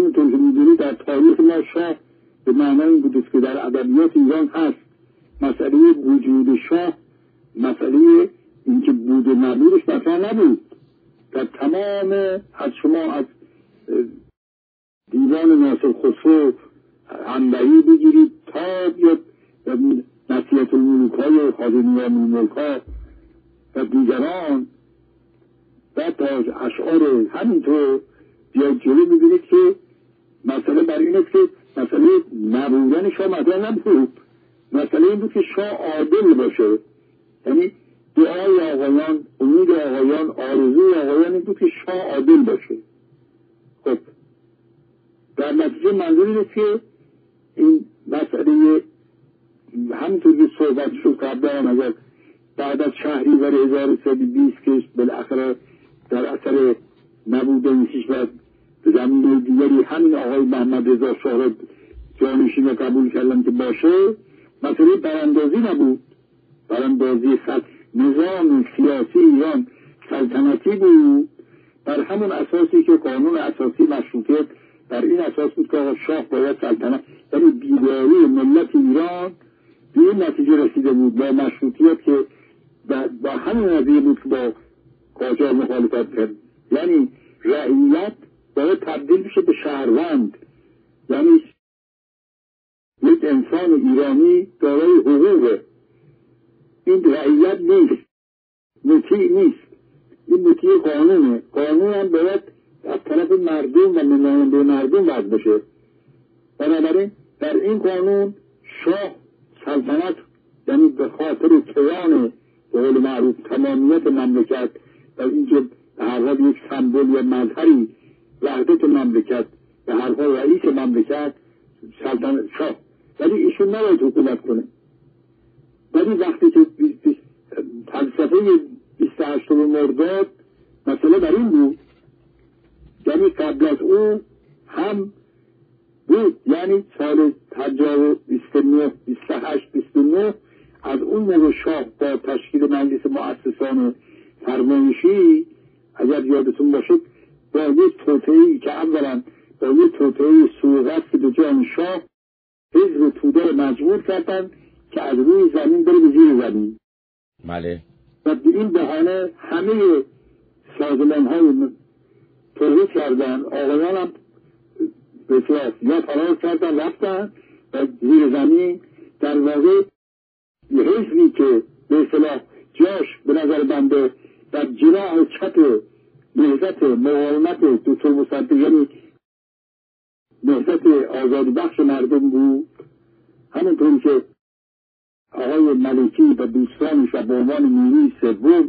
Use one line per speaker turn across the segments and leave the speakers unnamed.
همونطور که میدونی در تاریخ ما شاه به معنای این بودست که در ادبیات ایران هست. مسئله وجود شاه، مسئله اینکه بود و نبودش مثلا نبود. در تمام از شما از دیوان ناصر خسرو انبعی بگیرید تا بیاد نصیحت الملوک‌های خازنیان الملک‌ها و دیگران و تا اشعار همینطور بیاید جلو ببینید که مسئله بر این است که مسئله نبودن شاه مطرح نبود. مسئله این بود که شاه عادل باشه. یعنی دعای آقایان، امید آقایان، آرزوی آقایان این بود که شاه عادل باشه. خب در نتیجه منظور این است که این مسئله همینطور که صحبت شد قبلا اگر بعد از شهریور 1320 که بالاخره در اثر نبودن کشور به زمین دیگری همین آقای محمد رضا شاه را جانشین قبول کردن که باشه، مسئله براندازی نبود. براندازی نظام سیاسی ایران سلطنتی بود بر همون اساسی که قانون اساسی مشروطیت بر این اساس بود که آقا شاه باید سلطنت، یعنی بیداری ملت ایران به این نتیجه رسیده بود با مشروطیت که با همین نتیجه بود که با قاجار مخالفت کرد. یعنی رعیت باید تبدیل بشه به شهروند، یعنی یک انسان ایرانی دارای حقوقه. این رعیت نیست، مطیع نیست، این مطیع قانونه. قانون هم باید از طرف مردم و نماینده مردم وضع بشه. بنابراین در این قانون شاه سلطنت، یعنی به خاطر کیان به قول معروف تمامیت مملکت و اینکه به هر حال یک سمبل یا مظهری وحدت مملکت، به هر حال رئیس مملکت سلطنت شاه، ولی ایشون نباید حکومت کنه. ولی وقتی که فلسفه 28 مرداد مسئله بر این بود، یعنی قبل از اون هم بود، یعنی سال 28-29 از اون موقع شاه با تشکیل مجلس مؤسسان فرمایشی اگر یادتون باشد با یک توطئه‌ای که اولا با یک توطئه سوغست به جان شاه حزب توده مجبور کردن که از روی زمین بره به زیر زمین.
بله.
و به این بهانه همه سازمان‌های توطئه کردن، آقایان هم بسیار یا فرار کردن رفتن و زیر زمین. در واقع حزبی که به اصطلاح جاش به نظر بنده در جناح چپ نهضت مقاومت دکتر مصدق، یعنی نهضت آزادی بخش مردم بود، همونطوری که آقای ملکی و دوستانش و به عنوان نیروی سوم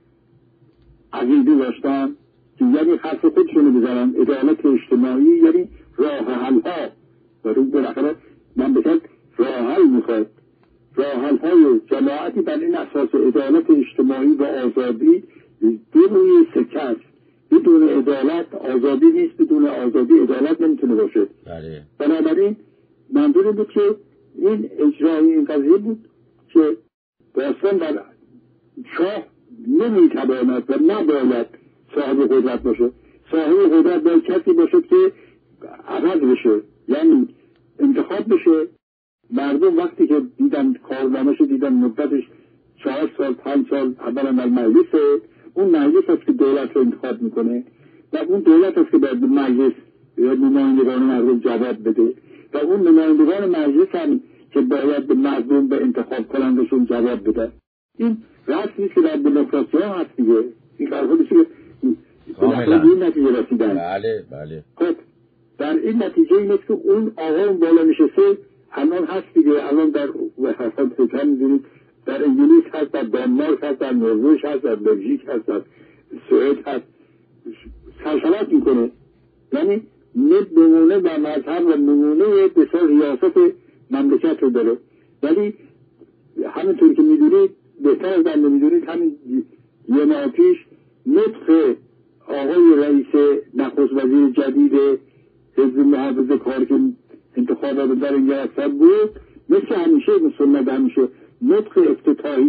عقیده داشتن که یعنی حرف خودشونو بزنن، عدالت اجتماعی، یعنی راه حل‌ها و رو بالاخره مملکت راه حل میخواد. راه حل‌های جماعتی بر این اساس عدالت اجتماعی و آزادی دو روی سکه است. بدون عدالت آزادی نیست، بدون آزادی عدالت نمیتونه باشه.
بله.
بنابراین منظور بود که این اجرای این قضیه بود که داستان در شاه نمیتواند و نباید صاحب قدرت باشه. صاحب قدرت باید کسی باشه که عوض بشه، یعنی انتخاب بشه. مردم وقتی که دیدن کارنامه‌شو دیدن مدتش 4 سال 5 سال اولا در مجلسه، اون مجلس است که دولت رو انتخاب میکنه و اون دولت است که باید به مجلس یا نمایندگان مردم جواب بده و اون نمایندگان مجلس هم که باید به مردم به انتخاب کنندشون جواب بده. این رسمی که در دموکراسی ها هست دیگه. این کارهایی که به این نتیجه رسیدن.
بله بله.
خب در این نتیجه این است که اون آقا بالا نشسته الان هست دیگه. الان در حساب سکن میدونید در انگلیس هست، در دانمارک هست، در نروژ هست، در بلژیک هست، در سوئد هست، سلطنت میکنه. یعنی نمونه و مذهب و نمونه بسیار ریاست مملکت رو داره. ولی همینطور که میدونید، بهتر از بنده میدونید، همین یه ماه پیش نطق آقای رئیس نخست وزیر جدید حزب محافظه کار که انتخابات در این ریاست بود، مثل همیشه مسلمت همیشه نطق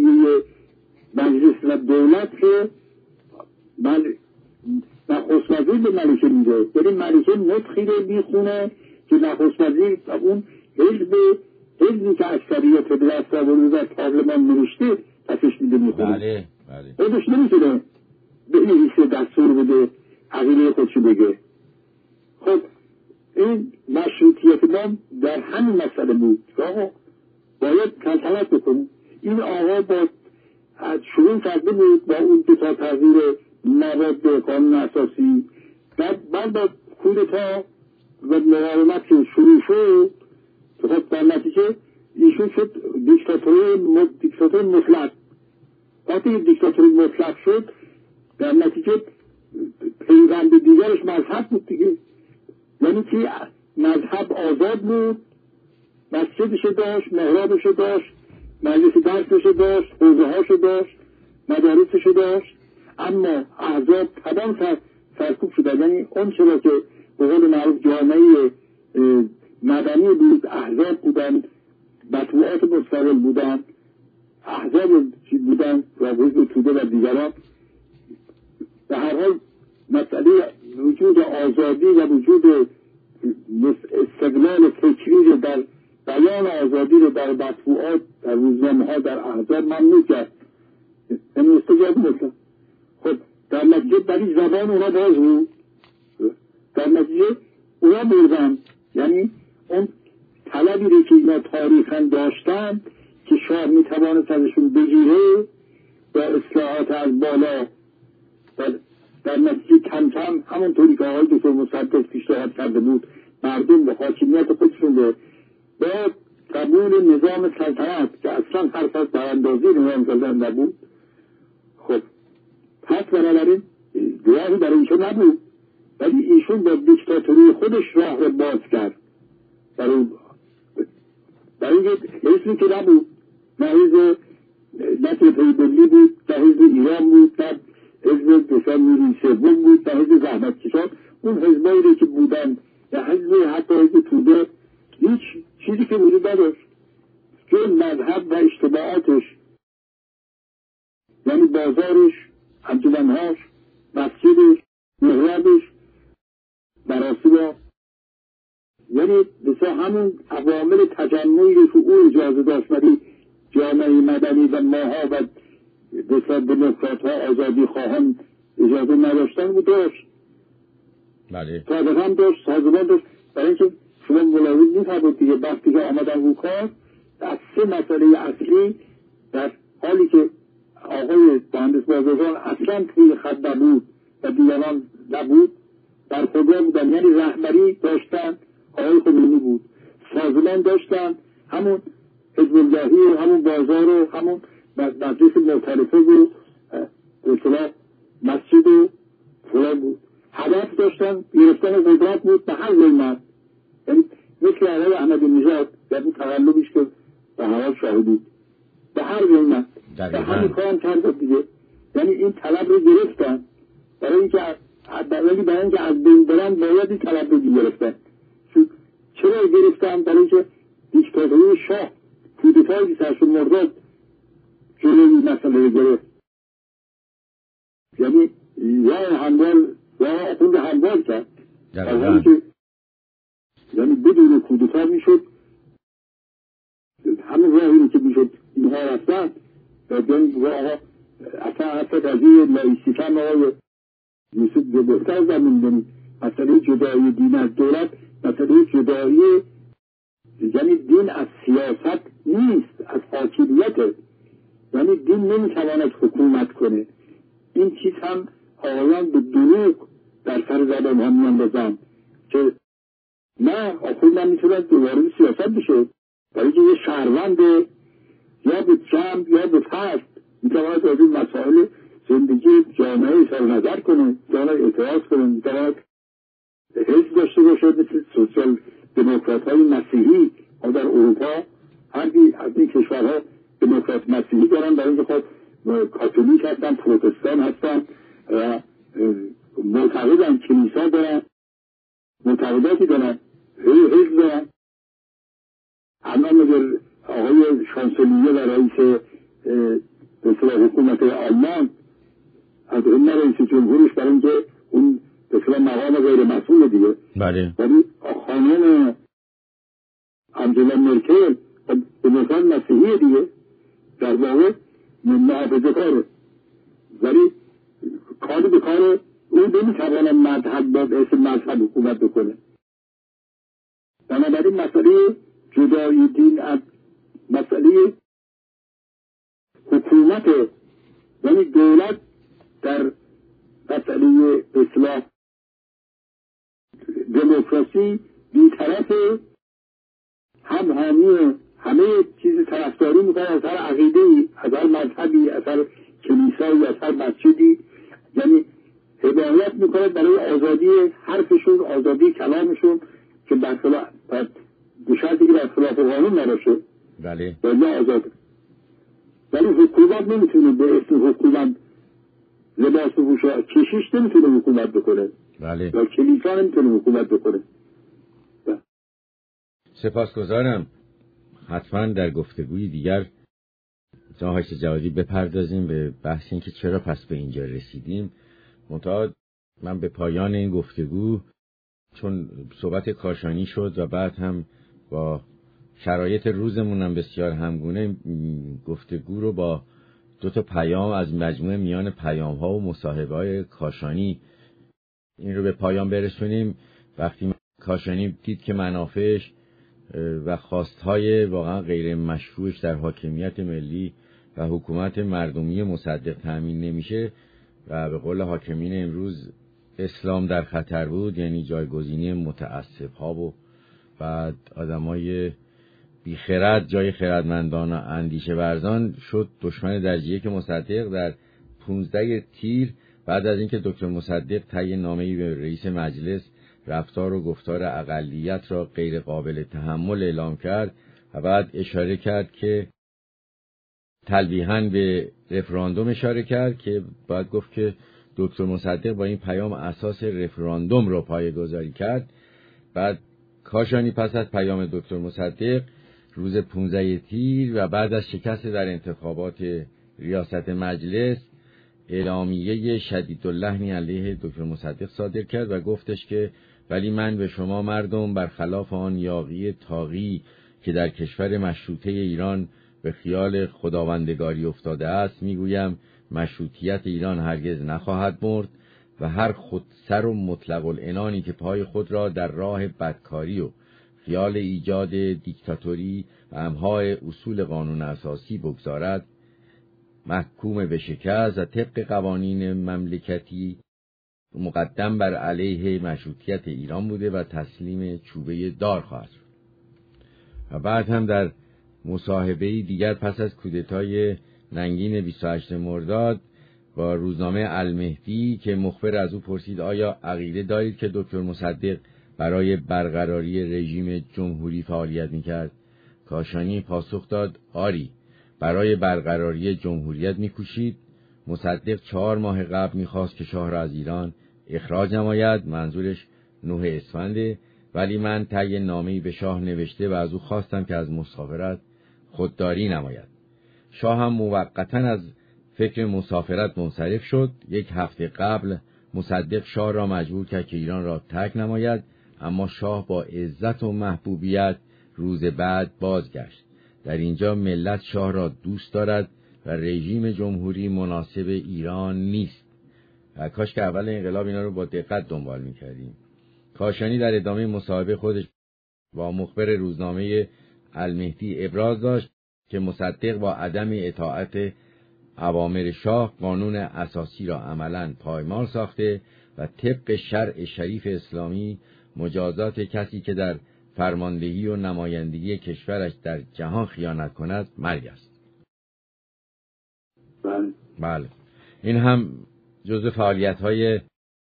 افتتاحیه مجلس و دولت که نخست وزیر نهایی به ملکه میده. یعنی ملکه نطخی رو میخونه که نخست وزیر و اون حزبی که اکثریت به دست آورده در پارلمان نوشته پسش میده میخونه.
بله
خودش نمیتونه بنویسه دستور بده عقیده خودشو بگه. خب این مشروطیت ما در همین مسئله بود که آقا باید سلطنت بکنیم. این آقا با شروع کرده بود با اون دو تا تغییر مواد قانون اساسی، بعد با کودتا و مقاومت که شروع شد، خب در نتیجه ایشون شد دیکتاتور مطلق. وقتی دیکتاتور مطلق شد در نتیجه پیوند دیگرش مذهب بود دیگه. یعنی که مذهب آزاد بود، مسجدش داشت، محرابش داشت، مجلس درسش داشت، حوزه هاش داشت، مدارسش داشت، اما احزاب تمام سرکوب شدن. یعنی اون چرا که به قول معروف جامعه مدنی بود، احزاب بودن، مطبوعات مستقل بودن، احزاب بودن و حزب توده و دیگران. به هر حال مسئله وجود آزادی و وجود استقلال فکری رو در بیان آزادی رو در مطبوعات، در روزنامه ها، در احزاب ممنوع کرد. یعنی استجاب نکرد. خب در نتیجه برای زبان اونا باز بود، در نتیجه اونا بردن. یعنی اون طلبی رو که اینا تاریخاً داشتن که شاه میتوانست ازشون بگیره با اصلاحات از بالا، در نتیجه کم کم همونطوری که آقای دکتر مصدق پیشنهاد کرده بود مردم به حاکمیت خودشون به قبول نظام سلطنت که اصلا حرف از براندازی نظام سلطنت نبود. خب پس بنابراین راهی برای ایشون نبود، ولی ایشون با دیکتاتوری خودش راه رو باز کرد. برای اسمی که نبود، نه حزب نسل پیبلی بود، نه حزب ایران بود، نه حزب دوشان میری سوم بود، نه حزب زحمت کشان. اون حزبایی رو که بودن یا حزب حتی حزب توده هیچ چیزی که وجود نداشت جز مذهب و اشتباهاتش، یعنی بازارش، انجمنهاش، مسجدش، محرابش، مراسم، یعنی بسیار همون عوامل تجمعی رو که او اجازه داشت ولی جامعه مدنی و ماها و بسیار دموکرات ها آزادی خواهان اجازه نداشتن بود داشت.
بله.
طبقه هم داشت، سازمان داشت. برای اینکه شما ملاحظ می‌فرمایید دیگه وقتی که آمدن رو کار از سه مسئله اصلی در حالی که آقای مهندس بازرگان اصلا توی خط نبود و دیگران نبود در خدا بودن، یعنی رهبری داشتن آقای خمینی بود، سازمان داشتن همون حزب اللهی و همون بازار و همون مجلس معترفه و اصطلاح مسجد و فلان بود. هدف داشتن گرفتن قدرت بود به هر قیمت. یعنی مثل آقای احمدی‌نژاد در این تقلبش که به هر حال شاهدید به هر قیمت به همین کارم کرد دیگه. یعنی این طلب رو گرفتن برای اینکه از بین برن باید این طلب رو گرفتن. چرا گرفتن؟ برای اینکه دیکتاتوری شاه کودتایی که سرشون مرداد جلوی مسئله رو گرفت. یعنی یا هموال یا اخوند هموال کرد یعنی بدون کودتا میشد همون راهی که میشد اینها رفتن و دن راه اصلا قضیه لایسیتم آقای یوسف بزرگتر زمین مسئله جدایی دین از دولت، مسئله جدایی یعنی دین از سیاست نیست، از حاکمیته. یعنی دین نمیتواند حکومت کنه. این چیز هم آقایان به دروغ در سر زبان هم میاندازن که نه آخوند هم میتواند وارد سیاست بشه، برای که یه شهروند یا به جمع یا به فرد میتواند از این مسائل زندگی جامعه اظهار نظر کنه، میتواند اعتراض کنه، میتواند حزب داشته باشه مثل سوسیال دموکرات های مسیحی ها در اروپا. هر از این کشورها دموکرات مسیحی دارن، برای اینکه خب کاتولیک هستن، پروتستان هستن و معتقدن، کلیسا دارن، معتقداتی دارن، حزب دارن. اما مگر آقای شانسلیه و رئیس حکومت آلمان از این رئیس جمهورش برای اینکه اون مثلا غیر مسئول دیگه.
بله.
ولی خانم انجلا مرکل به نظر مسیحی دیگه، در واقع محافظه کاره، ولی کاری به کار او نمیتواند مذهب با اسم مذهب حکومت بکنه. بنابراین مسئله جدایی دین از مسئله حکومت، یعنی دولت در مسئله اصلاح دموکراسی بی‌طرف، هم حامی همه چیز طرفداری میکنه، از هر عقیده‌ای، از هر مذهبی، از هر کلیسایی، از هر مسجدی، یعنی هدایت میکنه برای آزادی حرفشون، آزادی کلامشون، که برخلاف به شرطی که برخلاف قانون نباشه.
بله.
ولی آزاده. ولی حکومت نمیتونه به اسم حکومت لباس بپوشه، کشیش نمیتونه حکومت بکنه.
بله.
یا کلیسا نمیتونه حکومت بکنه.
سپاسگزارم. حتما در گفتگوی دیگر جناب جوادی بپردازیم به بحث این که چرا پس به اینجا رسیدیم. منتها من به پایان این گفتگو، چون صحبت کاشانی شد و بعد هم با شرایط روزمون هم بسیار همگونه، گفتگو رو با دو تا پیام از مجموعه میان پیام‌ها و مصاحبه‌های کاشانی این رو به پایان برسونیم. وقتی کاشانی دید که منافعش و خواستهای واقعا غیر مشروعش در حاکمیت ملی و حکومت مردمی مصدق تأمین نمیشه و به قول حاکمین امروز اسلام در خطر بود، یعنی جایگزینی متعصب‌ها و بعد آدمای بیخرد جای خردمندان و اندیشه ورزان شد دشمن درجه یک مصدق. در 15 تیر بعد از اینکه دکتر مصدق طی نامه‌ای به رئیس مجلس رفتار و گفتار اقلیت را غیر قابل تحمل اعلام کرد و بعد اشاره کرد که تلویحاً به رفراندوم اشاره کرد که بعد گفت که دکتر مصدق با این پیام اساس رفراندوم را پایه‌گذاری کرد. بعد کاشانی پس از پیام دکتر مصدق روز 15 تیر و بعد از شکست در انتخابات ریاست مجلس اعلامیه شدیداللحنی علیه دکتر مصدق صادر کرد و گفتش که ولی من به شما مردم برخلاف آن یاغی طاغی که در کشور مشروطه ایران به خیال خداوندگاری افتاده است میگویم مشروطیت ایران هرگز نخواهد مرد و هر خودسر و مطلق العنانی که پای خود را در راه بدکاری و خیال ایجاد دیکتاتوری و امهای اصول قانون اساسی بگذارد محکوم به شکست و طبق قوانین مملکتی مقدم بر علیه مشروطیت ایران بوده و تسلیم چوبه دار خواهد شد. و بعد هم در مصاحبه‌ای دیگر پس از کودتای ننگین 28 مرداد با روزنامه المهدی که مخبر از او پرسید آیا عقیده دارید که دکتر مصدق برای برقراری رژیم جمهوری فعالیت میکرد؟ کاشانی پاسخ داد آری، برای برقراری جمهوریت میکوشید. مصدق 4 ماه قبل میخواست که شاه را از ایران اخراج نماید، منظورش 9 اسفند، ولی من طی نامه‌ای به شاه نوشته و از او خواستم که از مسافرت خودداری نماید. شاه هم موقتاً از فکر مسافرت منصرف شد. 1 هفته قبل مصدق شاه را مجبور کرد که ایران را ترک نماید، اما شاه با عزت و محبوبیت روز بعد بازگشت. در اینجا ملت شاه را دوست دارد و رژیم جمهوری مناسب ایران نیست. کاش که اول انقلاب اینا رو با دقت دنبال می‌کردیم. کاشانی در ادامه مصاحبه خودش با مخبر روزنامه المهدی ابراز داشت که مصدق با عدم اطاعت اوامر شاه قانون اساسی را عملاً پایمال ساخته و طبق شرع شریف اسلامی مجازات کسی که در فرماندهی و نمایندگی کشورش در جهان خیانت کند مرگ است. بله. این هم جزء فعالیت‌های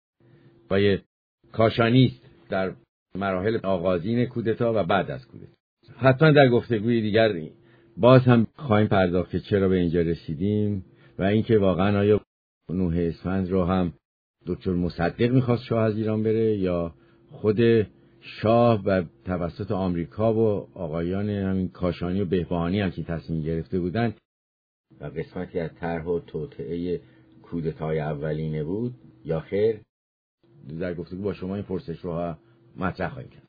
کاشانی است در مراحل آغازین کودتا و بعد از کودتا. حتما در گفتگوی دیگر باز هم خواهیم پرداخت که چرا به اینجا رسیدیم و اینکه واقعا آیا 9 اسفند رو هم دکتر مصدق میخواست شاه از ایران بره یا خود شاه و توسط آمریکا و آقایان همین کاشانی و بهبهانی هم که تصمیم گرفته بودن و قسمتی از طرح و توطئه کودتای اولینه بود یا خیر. در گفتگو با شما این پرسش رو مطرح خواهیم کرد.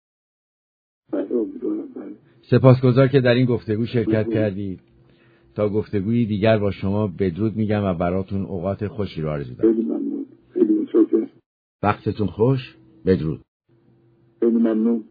سپاسگزار که در این گفتگو شرکت کردید. تا گفتگوی دیگر با شما بدرود میگم و براتون اوقات خوشی رو آرزو دارم.
خیلی ممنون. خیلی متشکرم.
وقتتون خوش. بدرود.
خیلی ممنون.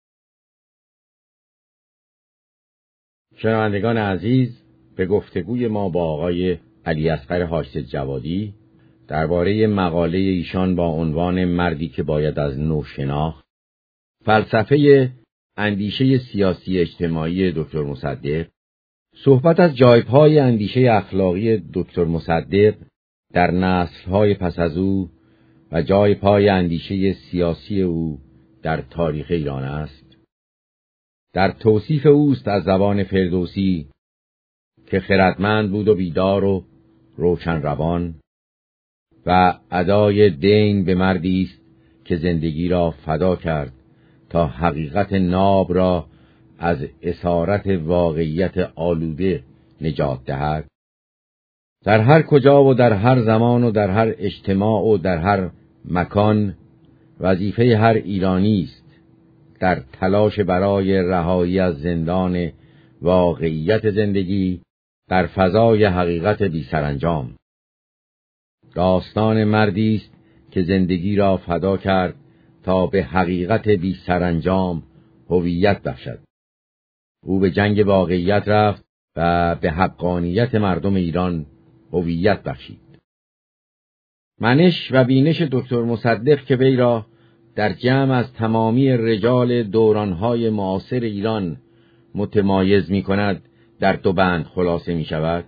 شنوندگان عزیز، به گفتگوی ما با آقای علیاصغر حاج‌جوادی درباره مقاله ایشان با عنوان مردی که باید از نو شناخت، فلسفه اندیشه سیاسی اجتماعی دکتر مصدق، صحبت از جایپای اندیشه اخلاقی دکتر مصدق در نسل‌های پس از او و جایپای اندیشه سیاسی او در تاریخ ایران است. در توصیف اوست از زبان فردوسی که خردمند بود و بیدار و روشن روان و ادای دین به مردی است که زندگی را فدا کرد تا حقیقت ناب را از اسارت واقعیت آلوده نجات دهد. در هر کجا و در هر زمان و در هر اجتماع و در هر مکان وظیفه هر ایرانی است در تلاش برای رهایی از زندان واقعیت زندگی در فضای حقیقت بی سرانجام. داستان مردی است که زندگی را فدا کرد تا به حقیقت بی سرانجام هویت بخشد. او به جنگ واقعیت رفت و به حقانیت مردم ایران هویت بخشید. منش و بینش دکتر مصدق که وی را در جمع از تمامی رجال دورانهای معاصر ایران متمایز می کند در دو بند خلاصه می شود.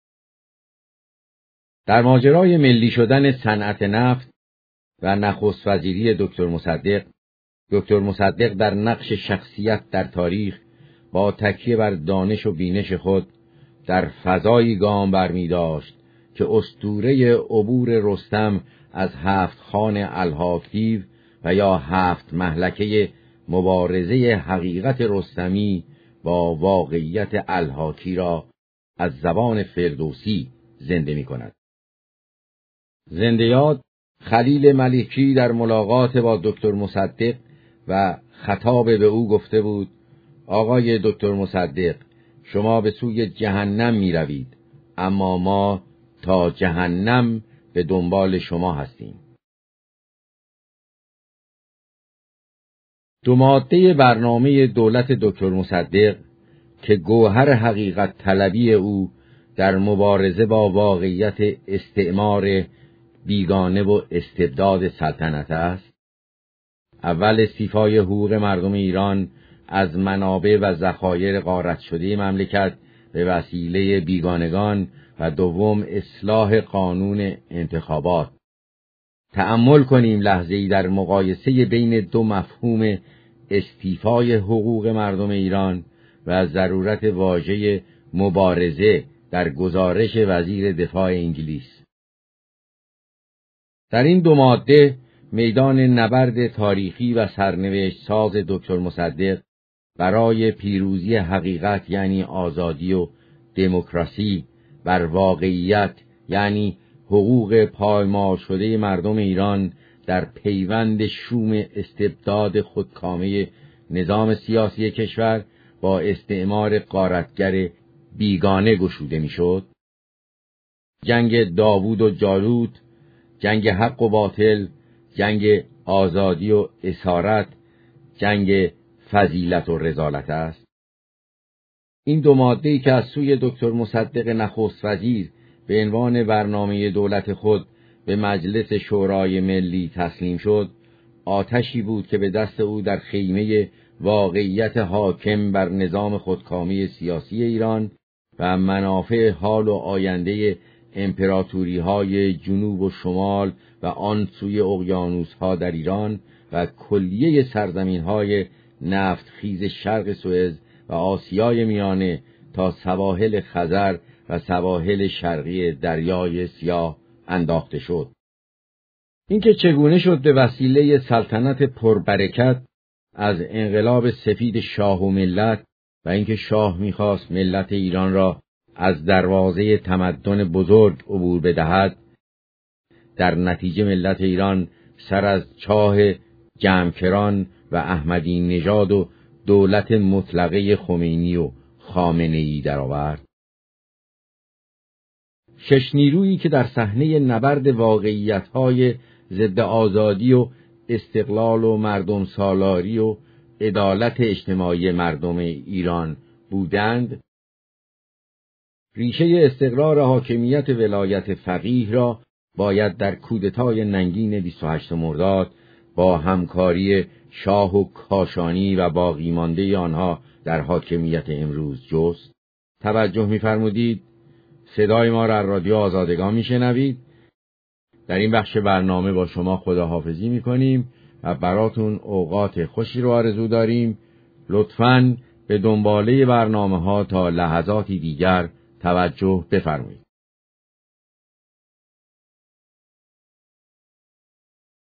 در ماجرای ملی شدن صنعت نفت و نخست وزیری دکتر مصدق در نقش شخصیت در تاریخ با تکیه بر دانش و بینش خود در فضایی گام برمی داشت که اسطوره عبور رستم از 7 خان الهاکیو و یا 7 محلکه مبارزه حقیقت رستمی با واقعیت الهاکی را از زبان فردوسی زنده می کند. زنده یاد خلیل ملکی در ملاقات با دکتر مصدق و خطاب به او گفته بود: آقای دکتر مصدق، شما به سوی جهنم می روید، اما ما تا جهنم به دنبال شما هستیم. 2 ماده برنامه دولت دکتر مصدق که گوهر حقیقت طلبی او در مبارزه با واقعیت استعمار بیگانه و استبداد سلطنت است. اول استیفای حقوق مردم ایران از منابع و ذخایر غارت شده مملکت به وسیله بیگانگان و دوم اصلاح قانون انتخابات. تأمل کنیم لحظه‌ای در مقایسه بین 2 مفهوم استیفای حقوق مردم ایران و ضرورت واژه مبارزه در گزارش وزیر دفاع انگلیس. در این 2 ماده میدان نبرد تاریخی و سرنوشت ساز دکتر مصدق برای پیروزی حقیقت یعنی آزادی و دموکراسی بر واقعیت یعنی حقوق پایمال شده مردم ایران در پیوند شوم استبداد خودکامه نظام سیاسی کشور با استعمار غارتگر بیگانه گشوده میشد. جنگ داوود و جالوت، جنگ حق و باطل، جنگ آزادی و اسارت، جنگ فضیلت و رذالت است. این 2 ماده‌ای که از سوی دکتر مصدق نخست وزیر به عنوان برنامه دولت خود به مجلس شورای ملی تسلیم شد، آتشی بود که به دست او در خیمه واقعیت حاکم بر نظام خودکامه سیاسی ایران و منافع حال و آینده امپراتوری‌های جنوب و شمال و آن سوی اقیانوس‌ها در ایران و کلیه سرزمین‌های نفتخیز شرق سوئز و آسیای میانه تا سواحل خزر و سواحل شرقی دریای سیاه انداخته شد. اینکه چگونه شد به وسیله سلطنت پربرکت از انقلاب سفید شاه و ملت و اینکه شاه می‌خواست ملت ایران را از دروازه تمدن بزرگ عبور بدهد، در نتیجه ملت ایران سر از چاه جمکران و احمدی نژاد و دولت مطلقه خمینی و خامنه‌ای درآورد. 6 نیرویی که در صحنه نبرد واقعیت‌های ضد آزادی و استقلال و مردم سالاری و عدالت اجتماعی مردم ایران بودند، ریشه استقرار حاکمیت ولایت فقیه را باید در کودتای ننگین 28 مرداد با همکاری شاه و کاشانی و باقی مانده آنها در حاکمیت امروز جست. توجه می‌فرمودید صدای ما را رادیو آزادگان میشنوید. در این بخش برنامه با شما خداحافظی میکنیم و براتون اوقات خوشی رو آرزو داریم. لطفاً به دنباله برنامه ها تا لحظاتی دیگر توجه بفرمایید.